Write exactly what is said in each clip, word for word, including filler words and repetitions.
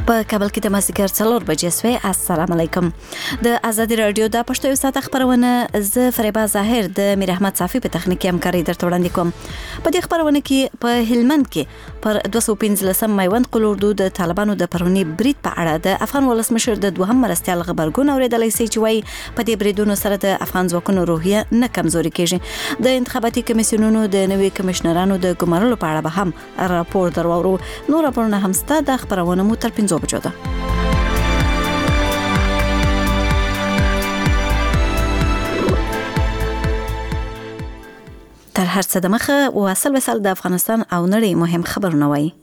په کابل کې د مازدیګر څلور بجې سوې. السلام علیکم. د ازادي رادیو د پښتو ساعت خبرونه ز فریبا ظاهر د میر احمد صافي په تخنیکی همکاري درته وړاندې کوم. په دې خبرونه کې په هلمند کې پر دوه سوه پنځلسم میوند قلوردو د طالبانو د پرونی برید په اړه د افغان ولسمشر د دوهم مرستیال غبرګون اوریدلای سي چې وايي په دې بریدونو سره د افغان ځواکونو روحیه نه کمزوري کیږي. د انتخاباتي کمیسیونونو د نوي کمشنرانو د ګمارلو په اړه به هم راپور درورو. نور راپورونه هم ست د خبرونه مو تر پنځو بجو ده. تر هر څه د مخه واصل وصل د افغانستان او نړۍ مهم خبرونه وایي.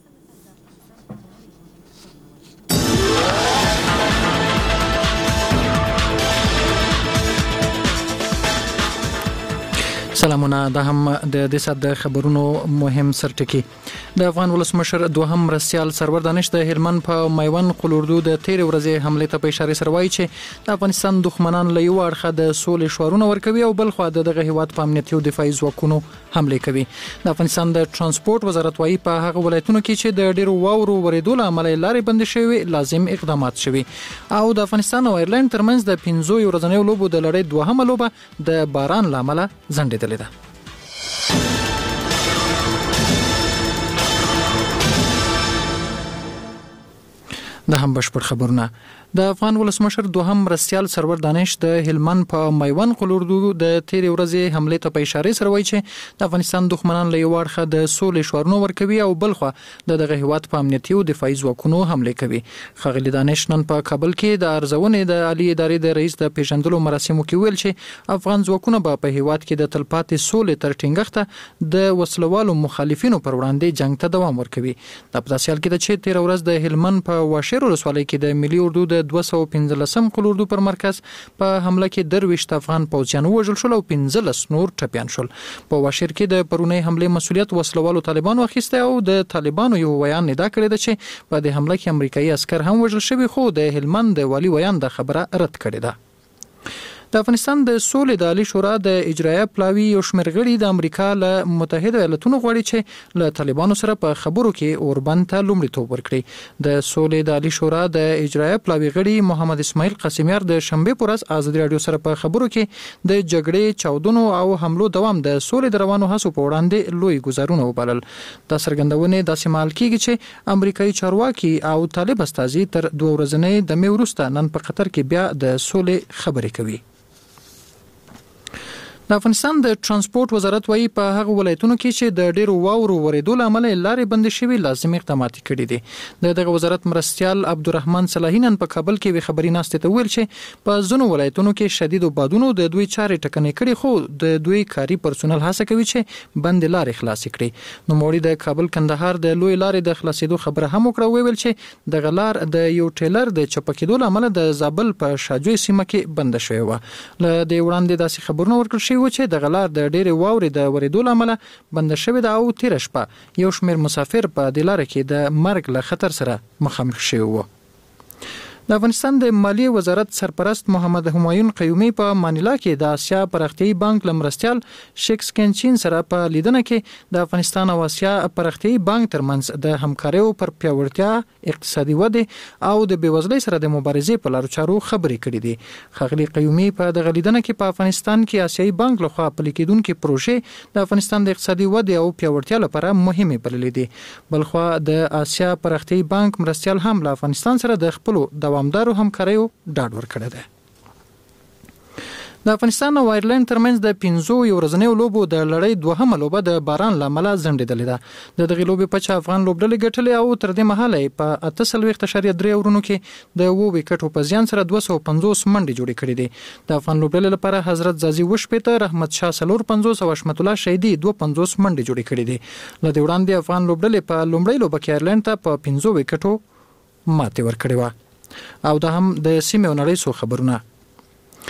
سلامونه. دا هم د دې سات د خبرونو مهم سرټکی. د افغان ولسمشر دوهم مرستیال سرور دانش د هلمند په میوند قلوردو د تیر ورځې حمله ته په اشاره سره وایي چې د افغانستان دښمنان له یو اړخه د سولې شعارونه ورکوي او بل خوا دغه هیواد په امنیتي او دفاعي ځواکونو حمله کوي. د افغانستان د ترانسپورت وزارت وايي په هغه ولایتونو کې چې د ډیرو واورو ورېدو له امله لارې بند شوي لازم اقدامات شوي. او د افغانستان او ایرلند ترمنځ د پنځو ورځنیو لوبو د لړۍ دوهمه لوبه د باران له امله ځنډېدلې ده. د هم بشپړ خبرونه. د افغان ولسمشر دوهم مرستیال سرور دانش د هلمند په میوند قلوردو د تیر ورځې حمله ته په اشاره سره وایي چې د افغانستان دښمنان له یو اړخه د سولې شعارونه ورکوي او بل خوا د دغه هیواد په امنیتي او دفاعي ځواکونو حمله کوي. ښاغلي دانش نن په کابل کې د ارزونې د عالی ادارې د رئیس د پیژندلو مراسمو کې ویل چې افغان ځواکونه به په هیواد کې د تلپاتې سولې تر ټینګښت د وسلوالو مخالفینو پر وړاندې جنگ ته دوام ورکوي. د په داسې حال کې چې تیر ورځ د هلمند په واشیر ولسوالۍ کې د ملي اردو د دوه سوه پنځلسم قلوردو پر مرکز په حمله کې درویشت افغان پوځیان وژل شول او پنځلس نور ټپیان شول. په واشیر کې د پرونی حمله مسؤلیت وسلوالو طالبانو اخیسته او د طالبانو یو ویان ادعا کړی ده چې په دې حمله کې امریکایي عسكر هم وژل شوي، خو د هلمند د والی ویان د خبره رد کړې ده. د افغانستان د سولې د عالی شورا د اجرایه پلاوی یو شمېر غړي د امریکا له متحده ایالاتونو غواړي چې له طالبانو سره په خبرو کې اوربند ته لومړیتوب ورکړي. د سولې د عالی شورا د اجرایه پلاوی غړي محمد اسماعیل قاسمیار د شنبه پر ورځ ازادي رادیو سره په خبرو کې د جګړې چاودنو او حملو دوام د سولې د روانو هڅو په وړاندې لوی ګزارونه وبلل. د څرګندونې داسې مهال کېږي چې امریکایي چارواکي او طالب استازي تر دوه ورځې د مې وروسته نن په قطر کې بیا د سولې خبرې کوي. د افغانستان د ترانسپورت وزارت وايي په هغه ولایتونو کې چې د ډیرو واورو ورېدو له امله لارې بند شوي لازم اقدامات کړي دي. د دغه وزارت مرستیال عبدالرحمن صلاحی نن په کابل کې خبري ناستې ته ویل چې په ځینو ولایتونو کې شدید بادونو د دوی چارې ټکنۍ کړي، خو د دوی کاري پرسونل هڅه کوي چې بند لارې خلاص کړي. نو موړي د کابل کندهار د لوی لارې د خلاصېدو خبره هم وکړه، ویل چې د غلار د یو ټیلر د چپکېدو له امله د زابل په شاجوی سیمه کې بند شوی و. له دې وړاندې داسې خبرونه ورکړل شوي و چې د غلار د ډېرې واورې د ورېدو له امله بند شوې ده او تېره شپه یو شمېر مسافر په دې لاره کې د مرګ له خطر سره مخامخ شوي وو. د افغانستان د مالیې وزارت سرپرست محمد همایون قیومي په مانیلا کې د آسیا پرختیایي بانک له مرستیال شیکس کینچین سره په لیدنه کې د افغانستان او آسیا پرختیایي بانک ترمنځ د همکاریو پر پیاوړتیا، اقتصادي ودې او د بېوزلۍ سره د مبارزې په لارو چارو خبرې کړې دي. ښاغلي قیومي په دغه لیدنه کې په افغانستان کې آسیایي بانک لخوا پلي کېدونکې پروژې د افغانستان د اقتصادي ودې او پیاوړتیا لپاره مهمې بللې دي. بلخوا د آسیا پرختیایي بانک مرستیال هم له افغانستان سره د خپلو دوامدارو همکاریو ډاډ ورکړی دی. د افغانستان او ایرلند ترمنځ د پنځو ورځنیو لوبو د لړۍ دوهمه لوبه د باران له امله ځنډېدلې ده. د دغې لوبې پچه افغان لوبډلې ګټلې او تر دې مهاله په اته څلوېښت اعشاریه درې اورونو کې د اوو ویکټو په زیان سره دوه سوه پنځوس منډې جوړې کړې دي. د افغان لوبډلې لپاره حضرت زازي اووه شپېته، رحمت شاه څلور پنځوس او حشمت الله شهیدي دوه پنځوس منډې جوړې کړې دي. له دې وړاندې افغان لوبډلې په لومړۍ لوبه کې ایرلند ته په پنځو ویکټو ماتې ورکړې وه. او دا هم د سیمې او نړۍ څو خبرونه.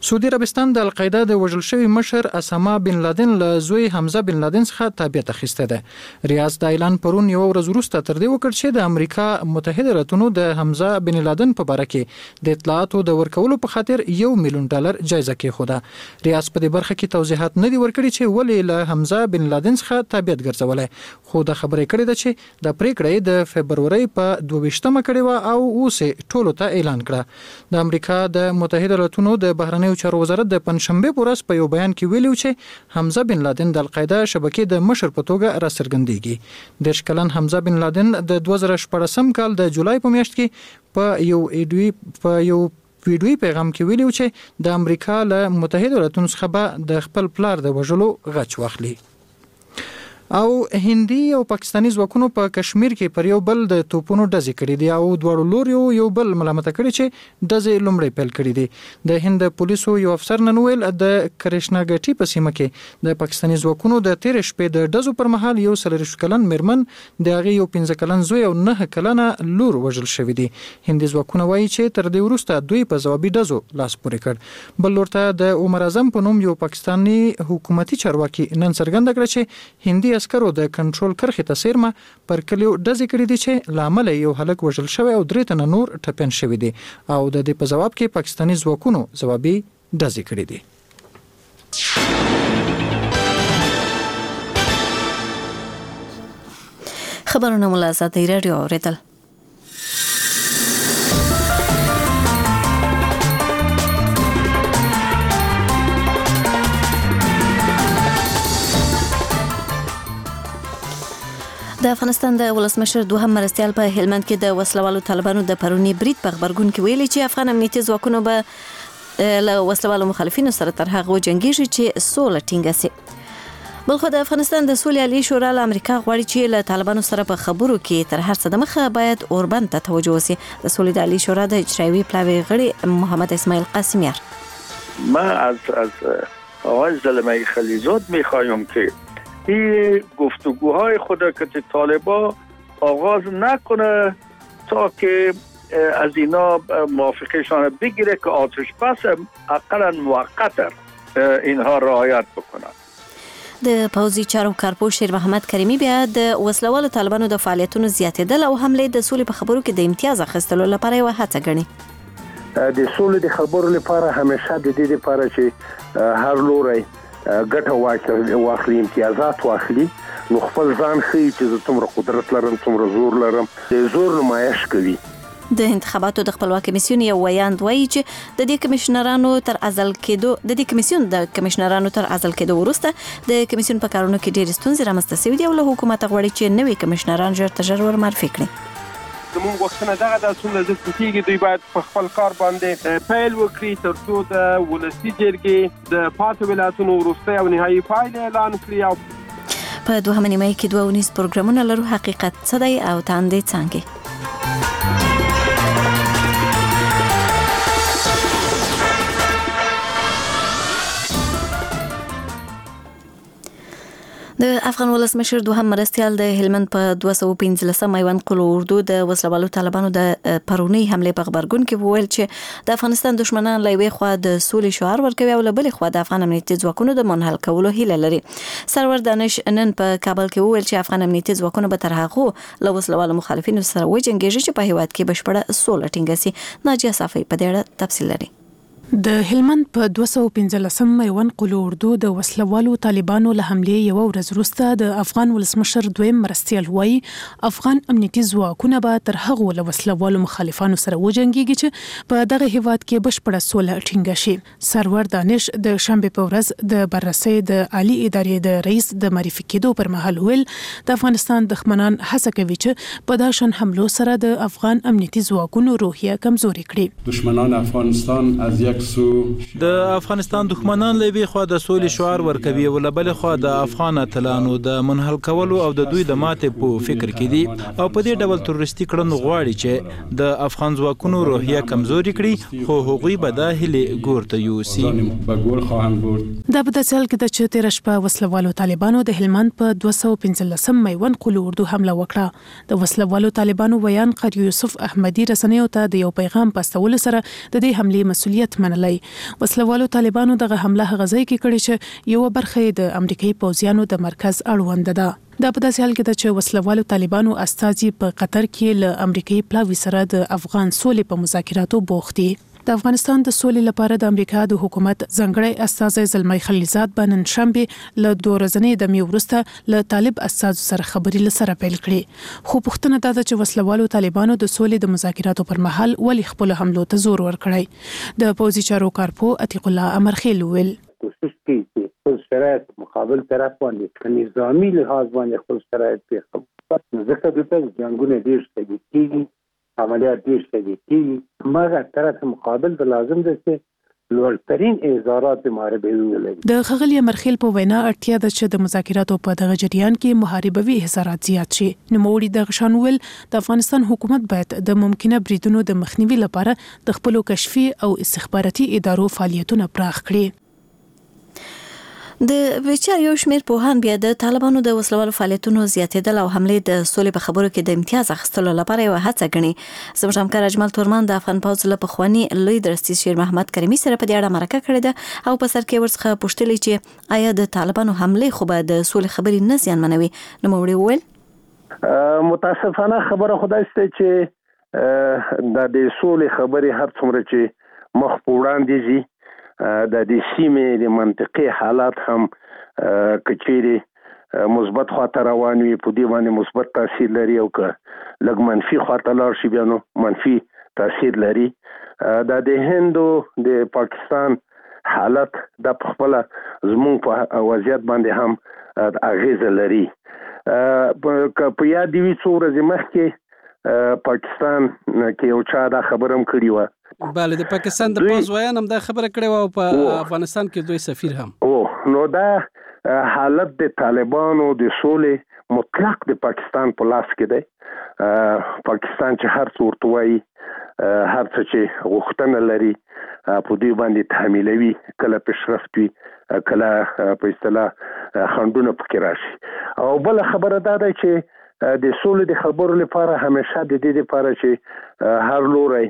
سعودي عربستان د القاعده د وژل شوی مشر اسامه بن لادن له زوی حمزه بن لادن څخه تابعیت اخیسته ده. ریاض د اعلان پرون یو ورځ وروسته تر دې وکړ چې د امریکا متحده ایالاتونو د حمزه بن لادن په باره کې د اطلاعاتو د ورکولو په خاطر یو میلیون ډالر جایزه کېښوده. ریاض په دې برخه کې توضیحات نه دي ورکړي چې ولې له حمزه بن لادن څخه تابعیت ګرځولی، خو د خبرې کړې ده چې د پریکړې د فبرورۍ په دوه ویشتمه کړې وه او اوس ټولو ته اعلان کړه. د امریکا د متحده ایالاتونو د بهرنیو چارو وزارت د پنځشنبه په ورځ په یو بیان کې ویلي چې حمزه بن لادن د القاعده شبکې د مشر په توګه راڅرګندېږي. دېرش کلن حمزه بن لادن د دوه زره شپاړسم کال د جولای په میاشت کې په یو ایډوي په یو ویډیوي پیغام کې ویلي چې د امریکا له متحده ایالاتونو څخه به د خپل پلار د وژلو غچ واخلي. او هندي او پاکستاني ځواکونو په کشمیر کې پر یو بل د توپونو ډزې کړې دي او دواړو لوريو یو بل ملامت کړي چې ډزې لومړی پیل کړې دي. د هند پولیسو یو افسر نن ویل د کرشناګټي په سیمه کې د پاکستاني ځواکونو د تیر شپې د ډزو پر مهال یو څلوېښت کلن میرمن د هغې یو پنځه کلن زوی او نه کلنه لور وژل شوی دي. هندي ځواکونه وایي چې تر دې وروسته دوی په ځوابي ډزو لاس پورې کړ. بل لور ته د عمر اعظم په نوم یو پاکستاني حکومتي چارواکي نن څرګنده کړه چې هندي عسکرو د کنټرول کرښې ته سیرمه پر کلیو ډزې کړې دي چې لامل یو هلک وژل شوی او درې تنه نور ټپیان شوي دي او د دې په جواب کې پاکستاني ځواکونو ځوابي ډزې کړې دي. خبرونه مو له ازادۍ راډیو اورېدل. د افغانستان د ولسمشر دوهم مرستیال په هلمند کې د وسلوالو طالبانو د پرونی برید په خبرګون کې ویلي چې افغان امنیتي ځواکونه به له وسلوالو مخالفینو سره تر هغه جنګیږي چې سوله ټینګه شي. بلخو د افغانستان د سولې عالی شورا له امریکا غواړي چې له طالبانو سره په خبرو کې تر هر څه دمخه باید اوربند ته توجه وشي. د سولې د عالی شورا د اجرایی پلاوی غړي محمد اسماعیل قاسمیار: ما از از آقای زلمه خلیزاد میخوایم که این گفتگوهای خود که طالبان آغاز نکنه تا که از اینا موافقشان بگیره که آتش بس اقلا موقت اینها رعایت بکنن. د پوځي چارو کارپو شیر محمد کریمی بیا د وسلوالو طالبانو د فعالیتونو زیاتېدل او حمله د سولې په خبرو کې د امتیاز اخیستلو لپاره یو هڅه ګڼي. د سولې د خبرو لپاره همیشه د دې لپاره چې هر لوري ګټه واخلي، امتیازات واخلي، نو خپل ځان ښیي چې زه څومره قدرت لرم، څومره زور لرم، د زور نمایش کوي. د انتخاباتو د خپلواکۍ کمیسیون یو ویاند وایي چې د دې کمیشنرانو تر عزل کېدو د دې کمیسیون د کمیشنرانو تر عزل کېدو وروسته د کمیسیون په کارونو کې ډېرې ستونزې رامنځته شوې دي او له حکومت غواړي چې نوي کمیشنران ژر تر ژره ورمعرفي کړي. زموږ وختونه دغه د څومره زیات کېږي دوی باید په خپل کار باندې پیل وکړي تر څو د ولسي جرګې د پاتې ولایتونو وروستۍ او نهایي پایلې اعلان کړي. په دوهمه نیمایي کې دوه ونیز پروګرامونه لرو، حقیقت څه دی او تاندې څانګې. د افغان ولسمشر دوهم مرستیال د هلمند په دوه سوه پنځلسم میوند قلو اردو د وسلوالو طالبانو د پرونی حمله په خبرګون کې وویل چې د افغانستان دشمنان له یوې خوا د سولې شعار ورکوي او له بلې خوا د افغان امنیتي ځواکونو د منحل کولو هیله لري. سرور دانش نن په کابل کې وویل چې افغان امنیتي ځواکونه به تر هغو له وسلوالو مخالفینو سره وجنګیږي چې په هیواد کې بشپړه سوله ټینګه شي. ناجیه صافی په دې اړه تفصیل لري. د هلمند په دوه سوه پنځلسم میوند قلو اردو د وسلوالو طالبانو له حملې یو ورځ وروسته د افغان ولسمشر دویم مرستیال وایي افغان امنیتي ځواکونه به تر هغو له وسلوالو مخالفانو سره وجنګیږي چې په دغه هیواد کې بشپړه سوله ټینګه شي. سرور دانش د شنبه په ورځ د بررسۍ د عالی ادارې د رئیس د معرفي کېدو پر مهال ویل د افغانستان دښمنان هڅه کوي چې په دغه شان حملو سره د افغان امنیتي ځواکونو روحیه کمزوري کړي. دشمنان افغانستان از یک د افغانستان دښمنان له یوې خوا د سولې شعار ورکوي او له بلې خوا د افغان اتلانو د منحل کولو او د دوی د ماتې په فکر کې دي او په دې ډول تروریستي کړنو غواړي چې د افغان ځواکونو روحیه کمزوري کړي، خو هغوی به دا هیلې ګور ته یوسي. دا په داسې حال کې ده چې تېره شپه وسلوالو طالبانو د هلمند په دوه سوه پنځلسم میوند قلو اردو حمله وکړه. د وسلوالو طالبانو ویان قاری یوسف احمدي رسنیو ته د یو پیغام په استولو سره د دې حملې مسؤلیت منلای. وسلوالو طالبانو دغه حمله غزای کې کړې چې یو برخه د امریکایي پوځیانو د مرکز اړوند ده. دا په داسې حال کې ده چې وسلوالو طالبانو استازي په قطر کې له امریکایي پلاوي سره د افغان سولې په مذاکراتو بوخت دي. د افغانستان د سولې لپاره د امریکا د حکومت ځانګړی استازی زلمی خلیلزاد به نن شنبه له دوه ورځې د میو وروسته له طالب استازو سره خبرې لسره پیل کړي. خو پوښتنه دا ده چې وسلوالو طالبانو د سولې د مذاکراتو پر مهال ولې خپل حملو ته زور ورکړی. د پوځي چارو کارپو عتیق الله امرخیل ویل کوشش کوي چې خپل شرایط مقابل طرف باندې نظامی لحاظ باندې خپل شرایط په خپل ځکه د جنگونو ډیر شدید کیږي، عملیات ډیر شدید کیږي، مګر طرف مقابل د لازم ده چې لوړترین اظهارات محاربین لري. د خغلی امرخیل په وینا اړتیا ده چې د مذاکراتو په دغه جریان کې محاربوي اظهارات زیات شي. نوموړي د غشانول د افغانستان حکومت باید د ممکنه بریدونو د مخنیوي لپاره د خپل کشفي او استخباراتي ادارو فعالیتونه پراخ کړي. د ویچار یو شمیر پوهان بیا د طالبانو د وسلوالو فعالیتونو زیاتېدل او حمله د سولې په خبرو کې د امتیاز اخیستلو لپاره یو هڅه ګڼي. زموږ همکار اجمل تورمان د افغان پوځ له پخوانی لوی درستي شیر محمد کریمي سره په دې اړه مرکه کړې ده او په سر کې ورڅخه پوښتلې چې آیا د طالبانو حمله خو به د سولې خبرې نه زیانمنوي. نو موږ ویل متاسفانه خبره خدای ست چې د دې سولې خبرې هر څومره چې مخ په وړاندې ځي د دې سیمې د منطقي حالات هم کچېری مثبت خواته روان وي، په دې باندې مثبت تاثیر لري او که لږ منفي خواته لاړ شي بیا نو منفي تاثیر لري. د د هندو د پاکستان حالت د خپل زموږ په وضعیت باندې هم اغیزه لري. په یاد دی څو ورځې مخکې پاکستان کې یو چا دا خبرم کړی و. بله د پاکستان د پوز ویان هم دا خبره کړې و او په افغانستان کې دوی سفیر هم. او نو دا حالت د طالبانو د سولې مطلق د پاکستان په لاس کې دی. پاکستان چې هر څه ورته وایي، هر څه چې غوښتنه لري په دوی باندې تحمیلوي، کله پیشرفت وي کله په اصطلاح خنډونه پکې راشي. او بل خبره دا ده چې د سولې د خبرو لپاره همیشه د دې لپاره چې هر لوري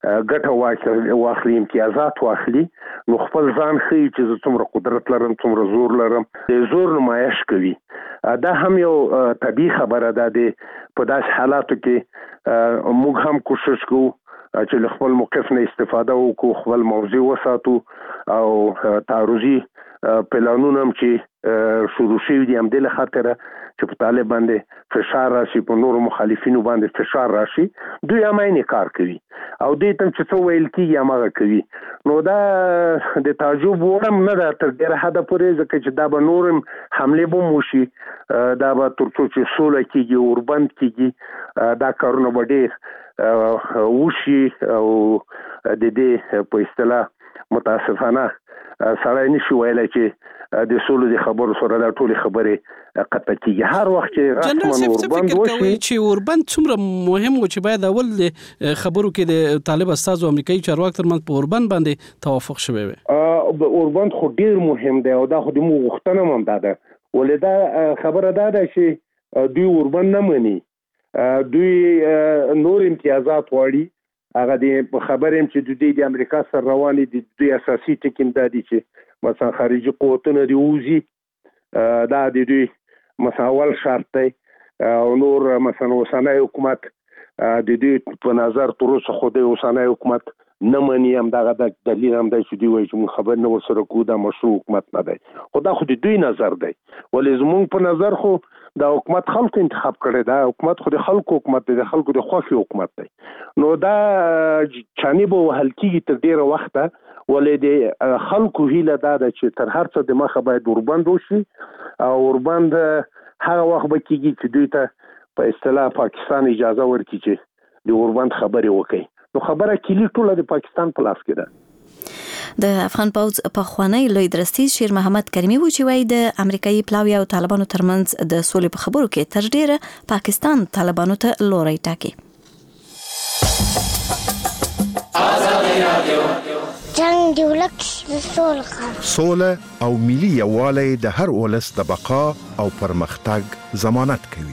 ګټه واخلي، امتیازات واخلي، نو خپل ځان ښیي چې زه څومره قدرت لرم، څومره زور لرم، د زور نمایش کوي. دا هم یو طبیعي خبره ده. د په داسې حالاتو کې موږ هم کوشش کوو چې له خپل موقف نه استفاده وکړو، خپل موضوع وساتو او تعرضي پلانونه هم چې شروع شوي دي همدې له خاطره چې په طالب باندې فشار راشي، په نورو مخالفینو باندې فشار راشي. دوی هم عیني کار کوي او دوی ته چې څه ویل کېږي هماغه کوي. نو دا د تعجب وړ هم نه ده تر ډېره حده پورې، ځکه چې دا به نور هم حملې به هم وشي، دا به تر څو چې سوله کېږي، اوربند کېږي، دا کارونه به ډېر وشي او د دې په اصطلاح متاسفانه سړی نشي ویلی چې د سولې د خبرو سره دا ټولې خبرې قطع کېږي. هر وخت چې رسماً اوربند وشي چې اوربند څومره مهم و چې باید اول خبرو کې د طالب استازو امریکایي چارواکو ترمنځ په اوربند باندې توافق شوی وي. اوربند خو ډېر مهم دی او دا خو د موږ غوښتنه هم دا ده، ولې دا خبره دا ده چې دوی اوربند نه مني، دوی نور امتیازات غواړي. هغه د خبرې هم چې دوی د امریکا سره روانې دي، دوی اساسي ټکي دا دي چې مثلا خارجي قوتونه دی وزي، دا د دوی مثلا اول شرط دی. او نور مثلا اوسنی حکومت د دوی په نظر تر اوسه خو د اوسنی حکومت نه مني، هم دغه د دلیل هم دی چې دوی وایي چې موږ خبر نه ورسره کوو، دا مشروع حکومت نه دی. خو دا خو د دوی نظر دی، ولې زموږ په نظر خو دا حکومت خلکو انتخاب کړی، دا حکومت خو د خلکو حکومت دی، د خلکو د خوښې حکومت دی. نو دا چانې به وهل کېږي تر ډېره وخته، ولې د خلکو هیله دا ده چې تر هر څه د مخه باید اوربند وشي او اوربند هغه وخت به کېږي چې دوی ته په اصطلاح پاکستان اجازه ورکړي چې د اوربند خبرې وکړي. نو خبره کلی ټوله د پاکستان په لاس کې ده. د افغان پوځ پخوانی لوی درستي شیر محمد کریمي و چې وایي د امریکایي پلاوي او طالبانو ترمنځ د سولې په خبرو کې تر ډیره پاکستان طالبانو ته لوري ټاکي. جنگ دی ولک د سولې سوله او ملي یووالی د هر ولس د بقا او پرمختګ ضمانت کوي.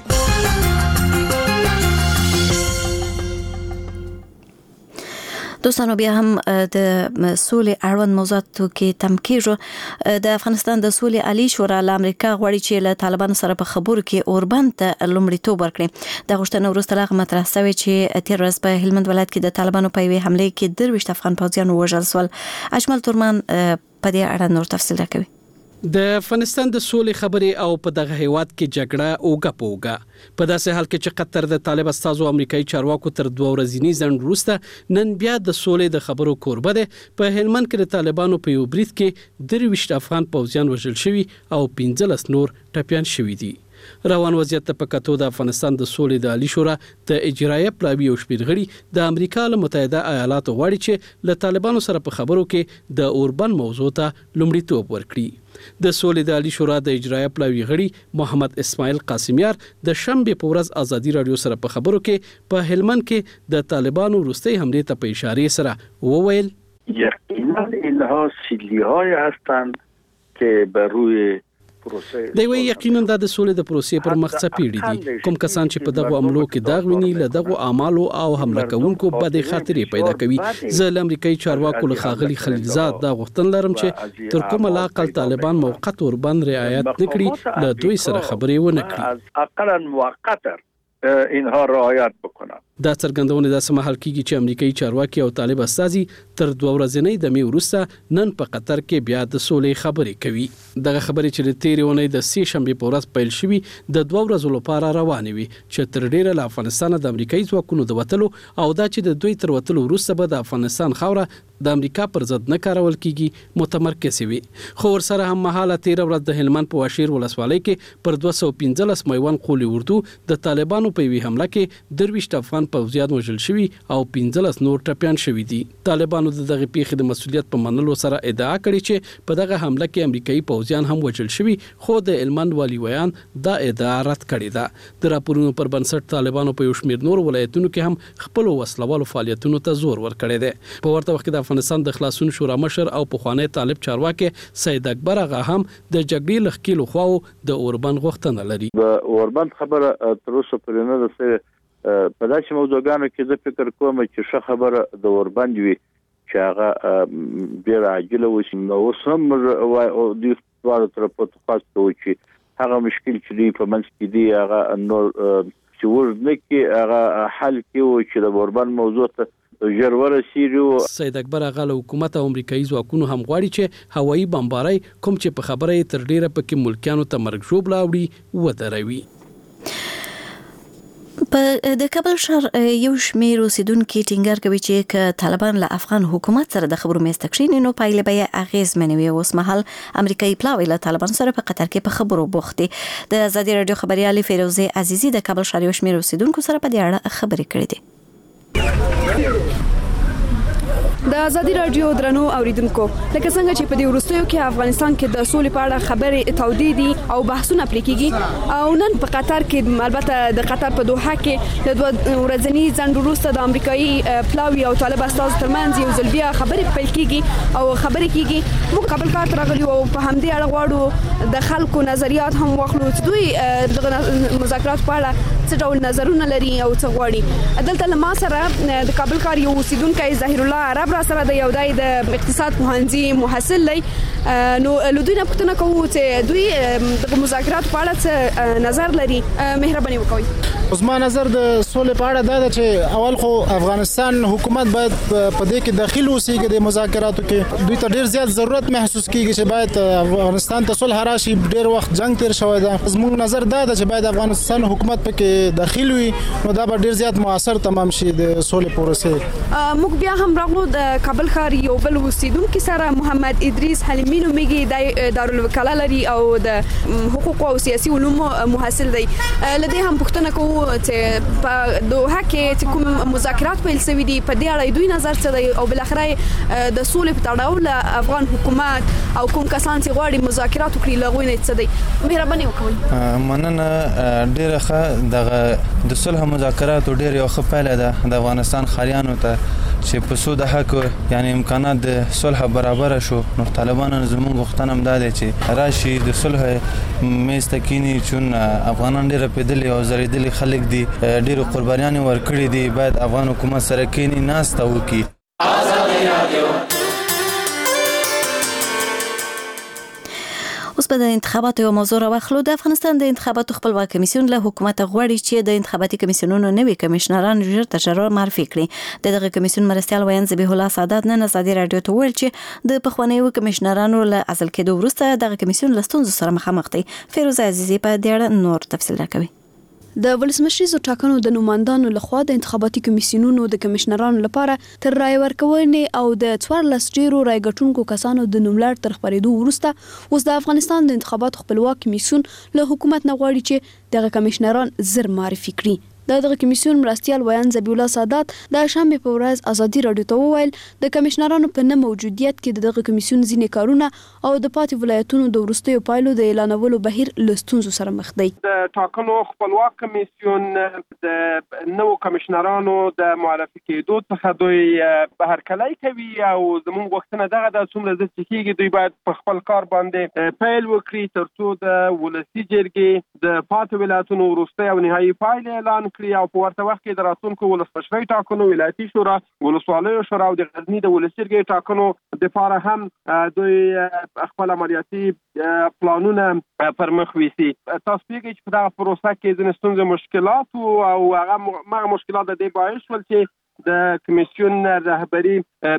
دوستانو بیا هم د سولې اړوند موضوعاتو کې تم کېږو. د افغانستان د سولې عالی شورا له امریکا غواړي چې له طالبانو سره په خبرو کې اوربند ته لومړیتوب ورکړي. د غوښتنې وروسته لاغ مطرح شوی چې تیر ورځ په هلمند ولایت کې د طالبانو په یوې حمله کې درویشت افغان پوځیان وژل شول. اجمل تورمان په دې اړه نور تفصیل راکوي. د افغانستان د سولې خبرې او په دغه هیواد کې جګړه اوګه پوګه په داسې حال کې چې قطر د طالب استازو امریکایي چارواکو تر دوه ورځې ځنډ وروسته نن بیا د سولې د خبرو کوربه ده. په هلمند کې د طالبانو په یو بریټ کې درویشت افغان پوځیان وژل شوي او پنځلس نور ټپیان شوي دي. روان وضعیت په کتو د افغانستان د سولې د عالی شورا د اجرایه پلاوی او شپږ غړي د امریکا له متحده ایالاتو غواړي چې له طالبانو سره په خبرو کې د اوربند موضوع ته لومړیتوب ورکړي. د سولې د عالی شورا د اجرایه پلاوی غړي محمد اسماعیل قاسمیار د شنبه په ورځ ازادي رادیو سره په خبرو کې په هلمند کې د طالبانو وروستي حمله ته په اشاره سره وویل یقینا اینها سیلی‌های هستند که بر روی دی وی یقینا د سولې د پروسې پر مخ څپېړي دي. کوم کسان چې په دغه عملو کې داغ ویني له دغه اعمالو او حمله کوونکو بد خاطرې پیدا کوي. زه د امریکایي چارواکو له ښاغلي خلیلزاد دا غوښتنه لرم چې تر کومه لا اقل طالبان موقت اوربند رعایت نکړي له دوی سره خبرې ونه کړي. اقلا موقتا اینها رعایت بکنند. دا څرګندونه د سمحل کیږي چې امریکایي چارواکي او طالب استازي تر دوه ورځې د می وروسته نن په قطر کې بیا د سولې خبرې کوي. دغه خبرې چې د تیرې ونې د سې شنبه په ورځ پیل شوي د دوه ورځو لپاره روانې وي چې تر ډیره له افغانستان د امریکایي ځواکونو د وتلو او دا چې د دوی تر وتلو وروسته به د افغانستان خاوره د امریکا پر ضد نه کارول کیږي متمرکز وي. خو ورسره هم مهاله تیر ورځ د هلمند په واشیر ولسوالۍ کې پر دوه سوه پنځلس میوند قولي اردو د طالبانو په وی حمله کې درویشت افغان پوځیان وژل شوي او پنځلس نور ټپیان شوي دي. طالبانو د دغه پیښې د مسؤلیت په منلو سره ادعا کړې چې په دغه حمله کې امریکایي پوځیان هم وژل شوي، خو د هلمند والي ویان دا ادعا رد کړې ده. د راپورونو پر بنسټ طالبانو په یو شمېر نور ولایتونو کې هم خپل وسلوالو فعالیتونو ته زور ورکړی دی. په ورته وخت کې د افغانستان د خلاصون شورا مشر او پخوانی طالب چارواکي سید اکبر آغا هم د جګړې له ښکېلو خواو د اوربند غوښتنه لري. د اوربند خبره تر اوسه پورې نه ده په داسې موضوعګانو کې زه فکر کوم چې ښه خبره د اوربند وي چې هغه ډېره عاجله وشي. نو اوس هم دوی دواړو طرفو ته خاص کوو چې هغه مشکل چې دوی په منځ کې دي هغه نور چې اوږد نه کړي، هغه حل کړي چې د اوربند موضوع ته ژر ورسېږي. سید اکبر آغا له حکومت او امریکایي ځواکونو هم غواړي چې هوایي بمبارۍ کوم چې په خبره یې تر ډېره پکې ملکیانو ته مرګ ژوبله اوړي ودروي. په د کابل ښار یو شمېر اوسیدونکي ټینګار کوي چې که طالبان له افغان حکومت سره د خبرو میز ته کښېني نو پایلې به یې اغېزمنې وي. اوس مهال امریکایي پلاوی له طالبان سره په قطر کې په خبرو بوخت دي. د ازادي راډیو خبريالې فیروزه عزیزي د کابل ښار یو شمېر اوسیدونکو سره په دې اړه خبرې کړې دي. د ازادي راډیو درنو اوریدونکو، لکه څنګه چې په دې وروستیو کې افغانستان کې د سولې په اړه خبرې تودې دي او بحثونه پرې کیږي، او نن په قطر کې البته د قطر په دوحه کې د دوه ورځني ځنډ وروسته د امریکایي پلاوی او طالب استازو ترمنځ یو ځل بیا خبرې پیل کیږي او خبرې کیږي. موږ کابل ښار ته راغلي او په همدې اړه غواړو د خلکو نظریات هم واخلو چې دوی د مذاکرات په اړه څه ډول نظرونه لري او څه غواړي. دلته له ما سره د کابل ښار یو اوسیدونکی ظاهر الله عرب را سره د یو دای د اقتصاد پوهنځي محصل دی. نو له دوی نه پوښتنه کوو چې دوی د مذاکرات په اړه څه نظر لري. مهرباني وکړئ. اوس ما نظر د سولې په اړه دا ده چې اول خو افغانستان حکومت باید په دې کې داخل اوسېږي د مذاکراتو کې. دوی ته ډیر زیات ضرورت محسوس کیږي چې باید افغانستان ته صلح راشي. ډیر وخت جنگ تیر شوی دی. زموږ نظر دا ده چې باید افغانستان حکومت پکې داخل وي، نو دا به ډیر زیات موثر تمام شي د سولې پروسې. موږ بیا هم راغلو د کابل ښار یو بل اوسیدونکي سره محمد ادریس حلیمی نومیږي، د دارالوکاله لري او د حقوق او سیاسي علومو محصل دی. لدې هم پوښتنه کوو چې په دوحه کې چې کوم مذاکرات پیل شوي دي په دې اړه دوی نظر څه دی او بل اخر د سولې په تړاو له افغان حکومت او کوم کسان چې غواړي مذاکرات وکړي لغوي نه څه دی. مهرباني وکړئ. مننه. ډیره ښه دغه د صلح مذاکرات ډیر یو ښه پیل ده د افغانستان خالیانو ته چې په سود حق یعنی امکانات د صلح برابر شو. نو طالبانو زموږ غوښتنه هم دا دی چې راشي د صلح میز ته کینی، چون افغانان ډیر پیدلي او زریدلي خلک دي، ډیر قربانیان ورکړي دي. باید افغان حکومت سره کینی ناسته وکړي. به د انتخاباتو یو موضوع راوخلو. د افغانستان د انتخاباتو خپلواک کمیسیون له حکومت غواړي چې د انتخاباتي کمیسیونونو نوي کمشنران ژر تر ژره معرفي کړي. د دغه کمیسیون مرستیال ویان ذبیح الله سادات نن ازادي رادیو ته ویل چې د پخوانیو کمشنرانو له ازل کېدو وروسته دغه کمیسیون له ستونزو سره مخامخ دی. فیروزه عزیزی په دې اړه نور تفصیل راکوي. د ولسمشریزو ټاکنو د نوماندانو لخوا د انتخاباتي کمیسیونونو د کمشنرانو لپاره تر رای ورکونې او د څوارلس ډیرو رای ګټونکو کسانو د نوملړ تر خپرېدو وروسته اوس د افغانستان د انتخاباتو خپلواک کمیسیون له حکومت نه غواړي چې دغه کمشنران زر معرفي کړي. د دغه کمیسیون مرستیال ویان ذبیح الله سادات د شنبه په ورځ ازادي رادیو ته وویل د کمشنرانو په نه موجودیت کې د دغه کمیسیون ځینې کارونه او د پاتې ولایتونو د وروستیو پایلو د اعلانولو بهیر له ستونزو سره مخ دی. د ټاکنو خپلواک کمیسیون د نوو کمشنرانو د معرفي کېدو څخه دوی بهرکلی کوي او زموږ وختونه دغه د څومره زر چې کېږي دوی باید په خپل کار باندې پیل وکړي تر څو د ولسي جرګې د پاتې ولایتونو وروستۍ او نهایي پایلې اعلان کړي او په ورته وخت کې د راتلونکو ولسمشرۍ ټاکنو، ولایتي شورا، ولسوالیو شورا او د غزني د ولسي جرګې ټاکنو دپاره هم دوی خپل عملیاتي پلانونه پر مخ ویسي. تاسو پوهېږئ چې په دغه پروسه کې ځینې ستونزې مشکلات او هغه مشکلات د دې باعث شول چې د کمیسیون رهبري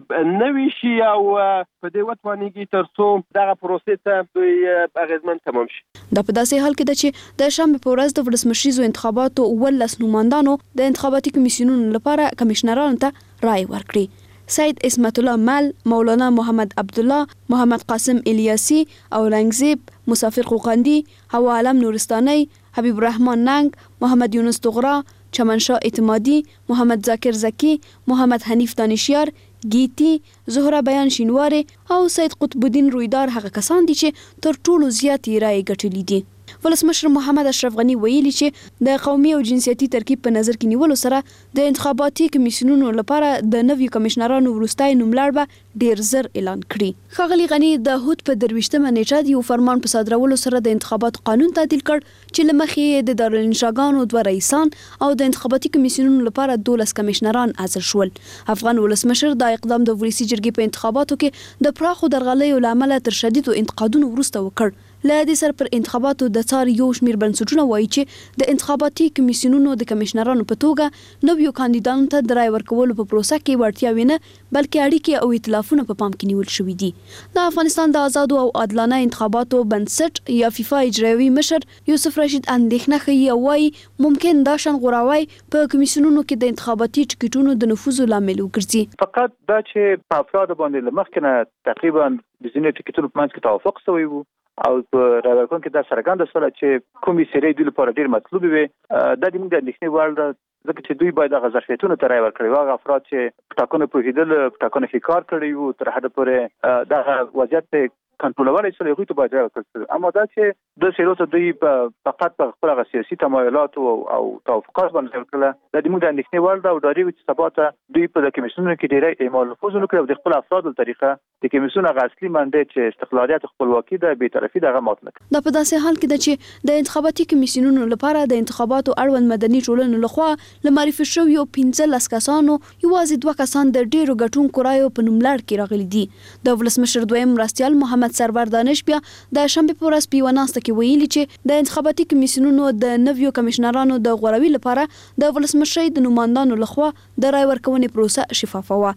نوي شي او په دې وتوانېږي تر څو دغه پروسې ته دوی اغېزمن تمام شي. دا په داسې حال کې ده چې د شنبه په ورځ د ولسمشریزو انتخاباتو اوولس نوماندانو د انتخاباتي کمیسیونونو لپاره کمشنرانو ته رای ورکړي. سید اسمت الله مل، مولانا محمد عبدالله، محمد قاسم الیاسی، اورنګزیب، مسافر قوقندی، هوا علم نورستانی، حبیب الرحمن ننگ، محمد یونس طغرا، چمنشاه اعتمادی، محمد ذاکر زکی، محمد حنیف دانشیار، گیتی، زهره بیان شینواری او سید قطب الدین رویدار هغه کسان دي چې تر ټولو زیاتې رای ګټلې دي. ولسمشر محمد اشرف غنی ویلي چې د قومي او جنسیتي ترکیب په نظر کې نیولو سره د انتخاباتي کمیسیونونو لپاره د نویو کمشنرانو وروستای نوملړ به ډیر زر اعلان کړي. ښاغلي غنی د هوت په درویشتمه نیټه د یو فرمان په صادرولو سره د انتخاباتو قانون تعدیل کړ چې له مخې د دارالانشاګانو دوه رئیسان او د انتخاباتي کمیسیونونو لپاره دولس کمشنران عزل شول. افغان ولسمشر دا اقدام د ولسي جرګې په انتخاباتو کې د پراخو درغلیو له امله تر شدیدو انتقادونو وروسته وکړ. له دې سره پر انتخاباتو د څار یو شمېر بنسټونه وایي چې د انتخاباتي کمیسیونونو د کمشنرانو په توګه نویو کاندیدانو ته د رای ورکولو په پروسه کې وړتیاوې نه بلکې اړیکې او ائتلافونه په پام کې نیول شوي دي. د افغانستان د آزادو او عادلانه انتخاباتو بنسټ یا فیفا اجرایوي مشر یوسف رشید اندېښنه ښیي او وایي ممکن دا شان غوراوی په کمیسیونونو کې د انتخاباتي ټکټونو د نفوذ لامل وګرځي. فقط دا چې په افراد باندې له مخکې نه تقریبا د ځینې ټکټونو په منځ کې توافق شوی و او په راوړون کې دا څرګنده شوه چې کومې سری دوی لپاره ډیر مطلوب وي. دا د موږ د اندېښنې وړ ده ځکه چې دوی باید هغه ظرفیتونو ته رای ورکړي. هغه افراد چې په ټاکنو پوهېدل، په ټاکنو کې کار کړی وو، تر حده پورې دغه وضعیت کنټرولولای شي هغوی ته باید رای ورکړل. اما دا چې د سیرو ته دوی فقط په خپل هغه سیاسي تمایلات او توافقات باندې ورکړل، دا د موږ د اندېښنې وړ ده او ډارېږو چې سبا ته دوی په کمیسیونونو کې ډېری اعمال نفوذ ونه کړي او د خپل افرادو له طریقه د کمیسیون هغه اصلي منډې چې استقلالیت او خپلواکي ده، بېطرفي دغه مات نه کړي. دا په داسې حال کې ده چې د انتخاباتي کمیسیونونو لپاره د انتخاباتو اړوند مدني ټولنو لخوا له معرفي شویو پنځلس کسانو یوازې دوه کسان د ډېرو ګټونکو رایو په نوملړ کې راغلي دي. د ولسمشر دویم مرستیال محمد سرور دانش بیا د شنبه په ورځ په یوه ناسته کې ویلي چې د انتخاباتي کمیسیونونو د نویو کمشنرانو د غوروي لپاره د ولسمشرۍ د نوماندانو لخوا د رای ورکونې پروسه شفافه وه.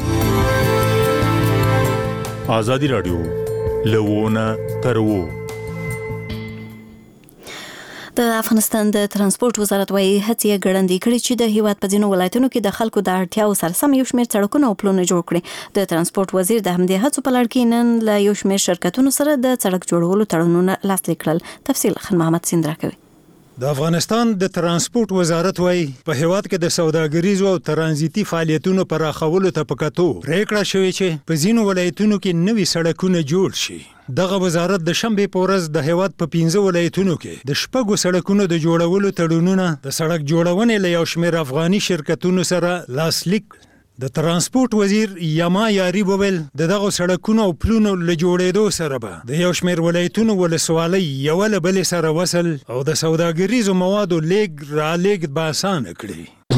آزادی رادیو لوونه ترو. د افغانستان د ترانسپورت وزارت وايي هڅې ګړندۍ کړي چې د هیواد په ځینو ولایتونو کې د خلکو د اړتیاو سره سم یو شمېر سړکونه او پلونه جوړ کړي. د ترانسپورت وزیر د همدې هڅو په لړ کې نن له یو شمېر شرکتونو سره د سړک جوړولو تړونونه لاسلیک کړل. تفصیل خان محمد سیند راکوي. د افغانستان د ترانسپورت وزارت وايي په هیواد کې د سوداګریزو او ترانزیتي فعالیتونو پراخولو ته پکاتو پریکړه شوې چې په ځینو ولایتونو کې نوي سړکونه جوړ شي. دغه وزارت د شنبه په ورځ د هیواد په پنځه ولایتونو کې د شپږو سړکونو د جوړولو تړونونه د سړک جوړونې له یو شمېر افغاني شرکتونو سره لاسلیک. د ترانسپورت وزیر یما یاری وویل د دغه سړکونو او پلونو له جوړېدو سره به د یو شمېر ولایتونو ولسوالۍ یو له بلې سره وصل او د سوداګریزو موادو لیږد رالېږد به اسانه کړي.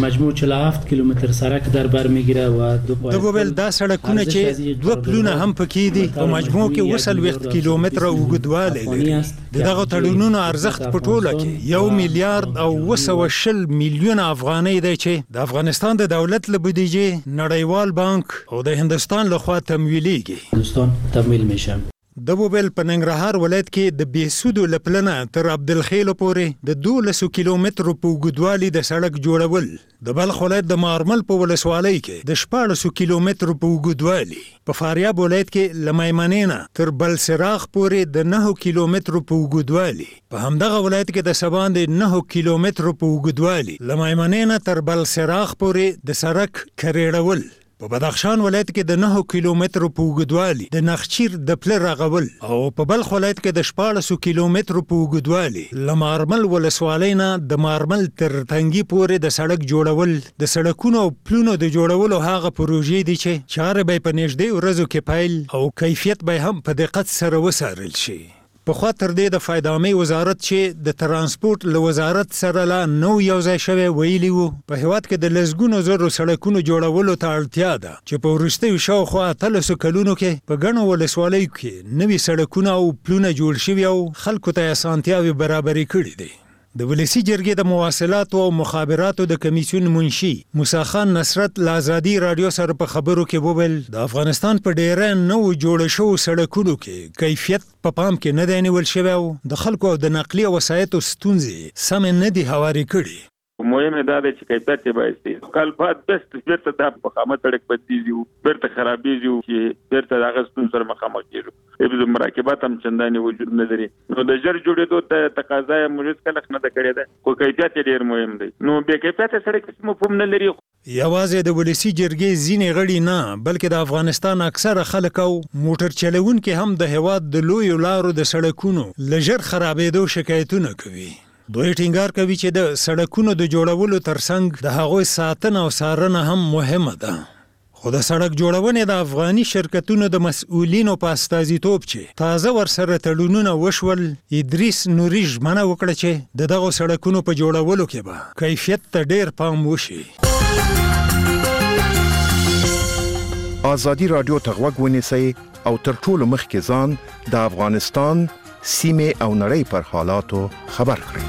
مجموع چهل و هفت کیلومتر سرک در بر میگیره و دو پای د وبل دا سړکونه چې دوه پلونه هم پکې دي په مجموع کې وصل وخت کیلومتر اوږدوالی لري. دغه تړونونو ارزښت په ټوله کې یو میلیارډ او وسوه شل میلیونه افغانۍ دی چې د افغانستان د دولت له بودیجې نړیوال بانک او د هندستان لخوا تمویلیږي. هندستان تمویل میشه. د بوبل په ننګرهار ولایت کې د بیسودو لپلنه تر عبدالخیل پورې د دولسو کیلومترو په اوږدوالي د سړک جوړول، د بلخ ولایت د مارمل په ولسوالۍ کې د شپاړسو کیلومترو په اوږدوالي، په فاریاب ولایت کې له میمنې نه تر بلسراغ پورې د نهو کیلومترو په اوږدوالي، په همدغه ولایت کې د سبان د نهو کیلومترو په اوږدوالي له میمنې نه تر بلسراغ پورې د سړک کریړول، په بدخشان ولایت کې د نهو کیلومترو په اوږدوالي د نخچیر د پله رغول، او په بلخ ولایت کې د شپاړسو کیلومترو په اوږدوالي له مارمل ولسوالۍ نه د مارمل تر تنګي پورې د سړک جوړول، د سړکونو او پلونو د جوړولو هغه پروژې دي چې چارې به په نږدې ورځو کې پیل او کیفیت به هم په دقت سره وڅارل شي. په خوا تر دې د فایدامۍ وزارت چې د ترانسپورت له وزارت سره لا نو یو ځای شوی ویلي وو په هیواد کې د لسګونو زرو سړکونو جوړولو ته اړتیا ده چې په وروستیو شاوخوا اتلسو کلونو کې په ګڼو ولسوالیو کې نوي سړکونه او پلونه جوړ شوي او خلکو ته اسانتیاوې برابرې کړي دي. د ولسی جرګې د مواصلاتو او مخابراتو د کمیسیون منشي موسی خان نصرت له ازادي رادیو سره په خبرو کې وویل د افغانستان په ډیره نو جوړ شو سړکونو کې کیفیت په پام کې نه دی نیول شوی او د خلکو او د نقلیه وسایطو ستونزې سم نه دي هواري کړي. مهم دا دی چې کیفیت یې باید شي. کال بعد بست بیرته د مخامخ سړک بدلیږي، بیرته خرابېږي چې بیرته د هغه ستونزو سره مخامخ کېږو. د مراقبت هم چندانې وجود نه لري. نو د ژر جوړېدو ته تقاضا یې موږ هېڅکله نه ده کړې ده، خو کیفیت یې ډېر مهم دی. نو بې کیفیته سړک هېڅ مفهوم نه لري. یوازې د ولسی جرګې ځینې غړي نه بلکې د افغانستان اکثره خلک او موټر چلوونکي هم د هیواد د لویو لارو د سړکونو له ژر خرابېدو شکایتونه کوي. دوی ټینګار کوي چې د سړکونو د جوړولو ترڅنګ د هغوی ساتنه او څارنه هم مهمه ده. خو د سړک جوړونې د افغاني شرکتونو د مسؤلینو په استازیتوب چې تازه ورسره تړونونه وشول، ادریس نوري ژمنه وکړه چې د دغو سړکونو په جوړولو کې به کیفیت ته ډیر پام وشي. ازادي رادیو ته غوږ ونیسئ او تر ټولو مخکې ځان د افغانستان سیمه او نړۍ پر حالاتو خبر کړئ.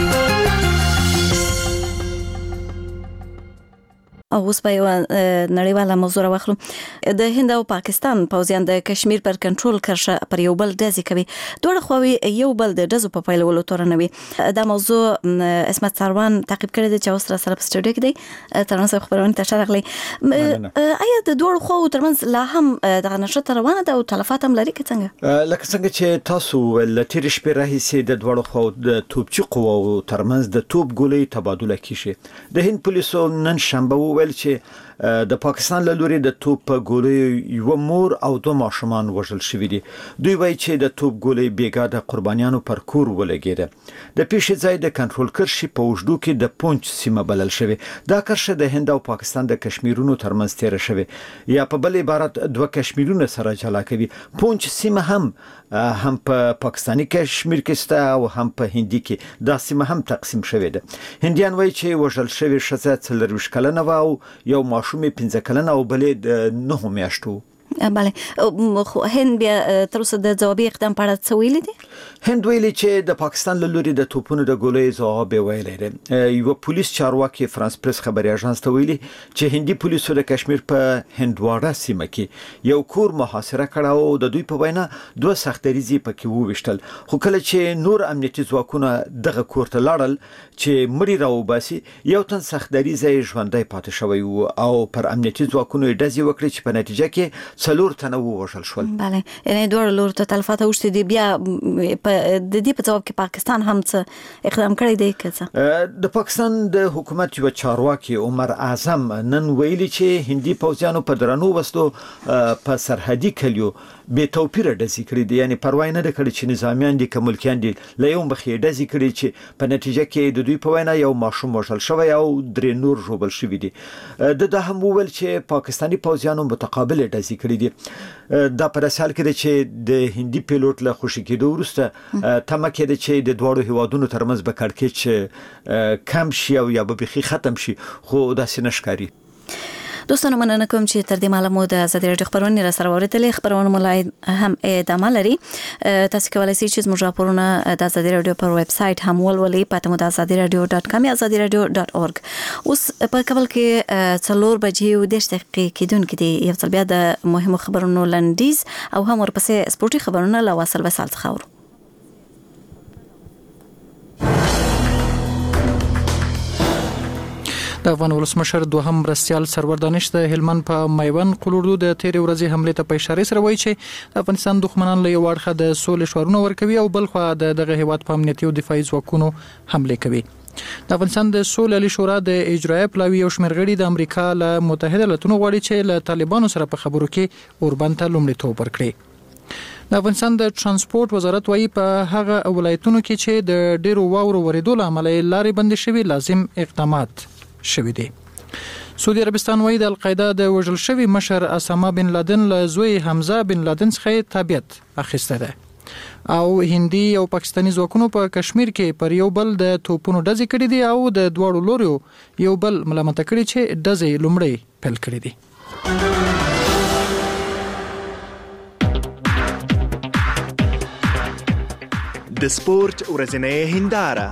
او اوس په یو نړیواله موضوع راوخلو. د هند او پاکستان پوځیان د کشمیر پر کنټرول کرښه پر یو بل ډزې کوي. دواړه خواوې یو بل د ډزو په پیلولو تورنوي. دا موضوع اسمت سروان تعقیب کړی دی چې اوس را سره په سټوډیو کې دی. ترنه صاحب خبرونه ته راغلی. آیا د دوړو خواو ترمنځ لا هم د نشته روانه ده او تلفات هم لري که څنګه؟ لکه څنګه چې تاسو ول تیر شپې راهیسې د دوړو خواو د توپچي قواو ترمنځ د توپ ګولۍ تبادله کیږي. د هند پولیسو نن شنبه ویل چې د پاکستان له لوري د توپ ګولۍ یو مور او دوه ماشومان وژل شوي دي. دوی وایي چې د توپ ګولۍ بیګا د قربانیانو پر کور ولګېده. د پیښې ځای د کنټرول کرښې په اوږدو کې د پونچ سیمه بلل شوې. دا کرښه د هند او پاکستان د کشمیرونو ترمنځ تیره شوې، یا په بل عبارت دوه کشمیرونه سره جلا کوي. پونچ سیمه هم هم په پاکستانی کشمیر کې سته او هم په هندي کې دا سیمه هم تقسیم شوې ده. هندیان وایي چې وژل شوې ښځه څلرویشت کلنه وه او یو ماشومې پنځه کلنه او بلې د نهو میاشتو. بله، خو هند بیا تر اوسه د ځوابي اقدام په اړه څه ویلي دي؟ هند ویلي چې د پاکستان له لوري د توپونو د ګولۍ ځواب یې ویلی دی. یوه پولیس چارواکي فرانس پریس خبري اژانس ته ویلي چې هندي پولیسو د کشمیر په هندواړه سیمه کې یو کور محاصره کړه او د دوی په وینا دوه سختریزې پکې وویشتل. خو کله چې نور امنیتي ځواکونه دغه کور ته لاړل چې مړي راوباسي، یو تن سختریزه یې ژوندی پاتې شوی و او پر امنیتي ځواکونو یې ډزې وکړې چې په نتیجه کې څلور تنه ووژل شول. بله، یعنې دواړو لورو ته تلفات اوښتي دي. بیا د دې په ځواب کې پاکستان هم څه اقدام کړی دی که څه؟ د پاکستان د حکومت یوه چارواکي عمر اعظم نن ویلي چې هندي پوځیانو په درنو وسلو په سرحدي کلیو به توپیر ډزې کړي دي، یعنی پروا نه کړي چې نظامیان دي که ملکیان دي، له یو مخې ډزې کړي چې په نتیجه کې د دوی په وینا یو ماشوم وژل شوی او درې نور ژوبل شوي دي. د دا هم وویل چې پاکستاني پوځیانو متقابل ډزې کړي دي. دا په داسې حال کې دی چې د هندي پیلوټ له خوشي کېدو وروسته تمه کېده چې د دواړو هیوادونو ترمنځ به کړکېچ کم شي او یا به بیخي ختم شي، خو داسې نه ښکاري. دوستانو مننه کوم چې تر دې مهاله مو د ازادي راډیو خبرونه را سره واورېدلې. خبرونه مو هم ادامه لري. تاسو کولی شئ چې زموږ راپورونه د ازادي راډیو پر ویب سټ هم ولولئ. پته مو د ازادي راډیو ډاټ کام یا ازادي راډیو ډاټ اورګ. اوس په کابل کې څلور بجې او دېرش دقیقې کېدونکې دي. یو ځل بیا د مهمو خبرونو لنډیز او هم ورپسې سپورټي خبرونه له واصل وصال څخه اورو. د افغان ولسمشر دوهم مرستیال سرور دانش د هلمند په میوند قلوردو د تیرې ورځې حمله ته په اشاره سره وایي چې د افغانستان دښمنان له یو اړخه د سولې شعارونه ورکوي او بل خوا د دغه هیواد په امنیتي او دفاعي ځواکونو حمله کوي. د افغانستان د سولې عالی شورا د اجرایي پلاوی او شمېر غړي د امریکا له متحده ایالاتونو غواړي چې له طالبانو سره په خبرو کې اوربند ته لومړیتوب ورکړي. د افغانستان د ترانسپورت وزارت وايي په هغه ولایتونو کې چې د ډیرو واورو ورېدو له امله لارې بندې شوي لازم اقدامات شوي دي. سعودي عربستان وايي د القاعده د وژل شوي مشر اسامه بن لادن له زوی حمزه بن لادن څخه تابعیت اخیسته ده. او هندي او پاکستاني ځواکونو په کشمیر کې پر یو بل د توپونو ډزې کړې دي او د دواړو لوريو یو بل ملامت کړي چې ډزې لومړی پیل کړې دي. د سپورت ورځنۍ هنداره.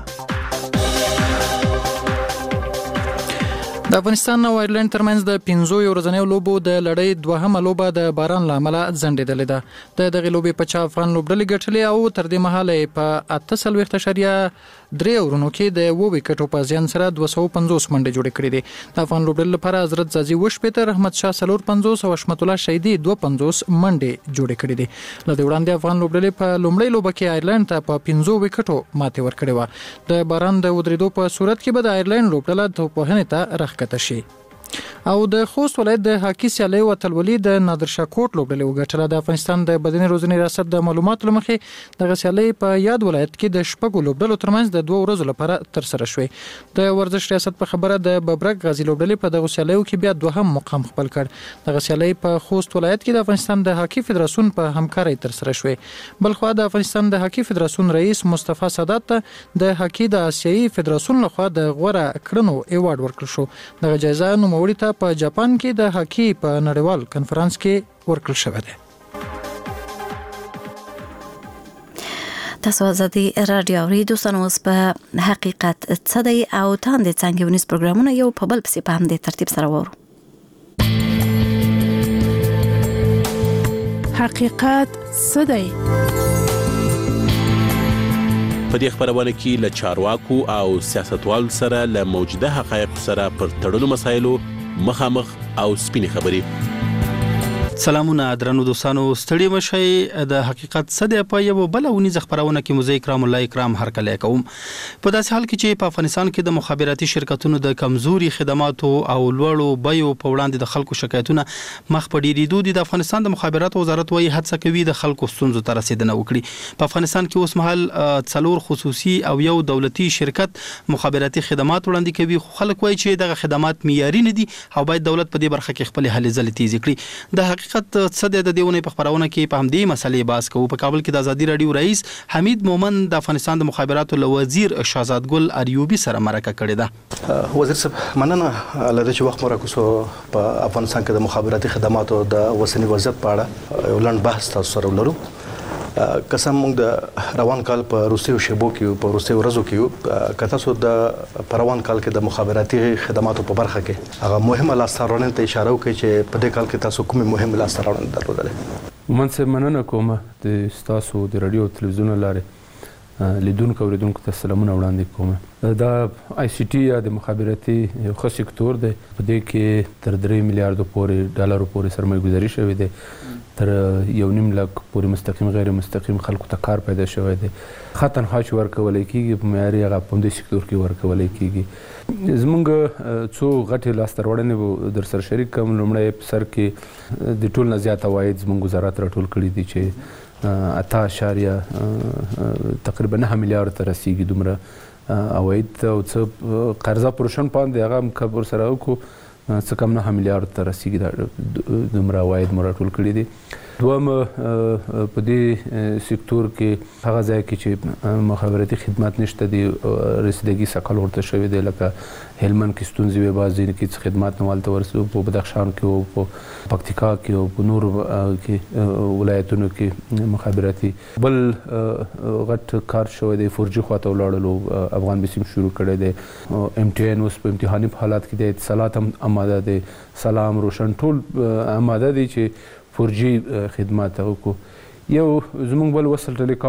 د افغانستان او ایرلند ترمنځ د پنځو ورځنیو لوبو د لړۍ دوهمه لوبه د باران له امله ځنډېدلې ده. د دغې لوبې په چا افغان لوبډلې ګټلې او تر دې مهاله په اته څلوېښت اعشاریه درې اورونو کې د اووه وکټو په زیان سره دوه سوه پنځوس منډې جوړې کړې دي. د افغان لوبډلې لپاره حضرت زازي اووه شپېته، رحمت شاه څلور پنځوس او حشمت الله شهیدي دوه پنځوس منډې جوړې کړې دي. له دې وړاندې افغان لوبډلې په لومړۍ لوبه کې ایرلند ته په پنځو وکټو ماتې ورکړې وه. د باران د ودرېدو په صورت کې به د ایرلند لوبډله توپوهنې ته راښکته شي. او د خوست ولایت د هاکی سیالۍ او اتلولي د نادرشاه کوټ لوبډلې وګټله. د افغانستان د بدني روزنې ریاست د معلوماتو لمخې د سیالۍ په یاد ولایت کې د شپږو لوبډلو ترمنځ د دوه ورځو لپاره ترسره شوې. د ورزش ریاست په خبره د ببرک غازی لوبډلې په دغه سیالیو کې بیا دوهم مقام خپل کړ. دغه سیالۍ په خوست ولایت کې د افغانستان د هاکی فدراسیون په همکارۍ ترسره شوې. بل خو د افغانستان د هاکی فدراسیون رئیس مصطفی سادات ته د هاکی د آسیایي فدراسیون لخوا د غوره کړنو ایوارډ ورکړل شو. دغه جایزه نوموړي ته په جاپان کې د هاکی په نړیوال کنفرانس کې ورکړل شوې ده. تاسو ازادي رادیو اوري. دوستانو اوس په حقیقت څه دی او تاندې څنګه ونیس پروګرامونه یو په بل پسې په همدې ترتیب سره وورو. حقیقت څه دی؟ په دې خبرونه کې له چارواکو او سیاستوالو سره له موجوده حقایق سره پر تړلو مسایلو مخامخ او سپینې خبرې. سلامونه درنو دوستانو، ستړي مشي د حقیقت صدې په یو بل ونیز خبرونه کې مزه کرام الله کرام هر کله کوم. په داسې حال کې چې په افغانستان کې د مخابراتي شرکتونو د کمزوري خدماتو او لوړو بیو په وړاندې د خلکو شکایتونه مخ په ډیریدو دي. د افغانستان د مخابراتو وزارت وايي هڅه کوي د خلکو ستونزو ته رسیدنه وکړي. په افغانستان کې اوس مهال څلور خصوصي او یو دولتي شرکت مخابراتي خدمات وړاندې کوي، خو خلک وايي چې دغه خدمات معیاري نه دي او باید دولت په دې برخه کې خپل هلې ځلې تیز کړي. د حقیقت څه د دیونه په خبرونه کې په همدې مسلې باس کوو. په کابل کې د ازادي رادیو رئیس حمید مومن د افغانستان د مخابراتو له وزیر شهزاد ګل اریوبی سره مرکه کړې ده. وزیر صاحب مننه لږ چې وخت مو راکوسو په افغانستان کې د مخابراتي خدماتو د اوسنی وضعیت په اړه یو لنډ بحث تاسو سره ولرو. قسم موږ د روان کال په روسي شبو کې په روسي ورځو کې کته سو د روان کال کې د مخابراتي خدماتو په برخه کې هغه مهمه لاسته ته اشاره وکړي چې په دې کال کې تاسو کومه مهمه لاسته درلودل. من څه مننه کوم د تاسو د رادیو تلویزیون لاره لیدونکو اوریدونکو ته سلامونه وړاندې کوم. دا آی سی ټي یا د مخابراتي یو ښه سکتور دی، په دې کې تر درې میلیارډو پورې ډالرو پورې سرمایه ګذاري شوې ده، تر یو نیم لک پورې مستقیم غیر مستقیم خلکو ته کار پیدا شوی دی. ښه تنخوا چې ورکولی کېږي په معیاري هغه په همدې سکتور کې ورکولی کېږي. زموږ څو غټې لاسته راوړنې به در سره شریک کړم. لومړی په سر کې د ټول نه زیات عواید زموږ وزارت راټول کړي دي چې اته اشاریه تقریبا نه میلیارډ ته رسیږي. دومره عواید او څه قرضه پروشن پاندې هغه هم که ورسره وکړو څه کم نه میلیارډ ته رسیږي. دومره عواید مو راټول کړي دي. دوم په دې سکتور کې هغه ځای کې چې مخابراتي خدمات نشته دي، رسیدګي سکل ورته شوی دی، لکه هلمند کې ستونزې وې، بعض ځینې کې خدمات نه والته ورسو، په بدخشان کې او په پکتیکا کې او په نورو کې ولایتونو کې مخابراتي. بل غټ کار شوی دی فور جي خواته ولاړلو، افغان بسیم شروع کړی دی، ایم ټي این اوس په امتحاني حالات کې دی، اتصالات هم اماده دی، سلام روشن ټول اماده دي چې فور جي خدمات وکړو. یو زموږ بل وصل ټیلیکام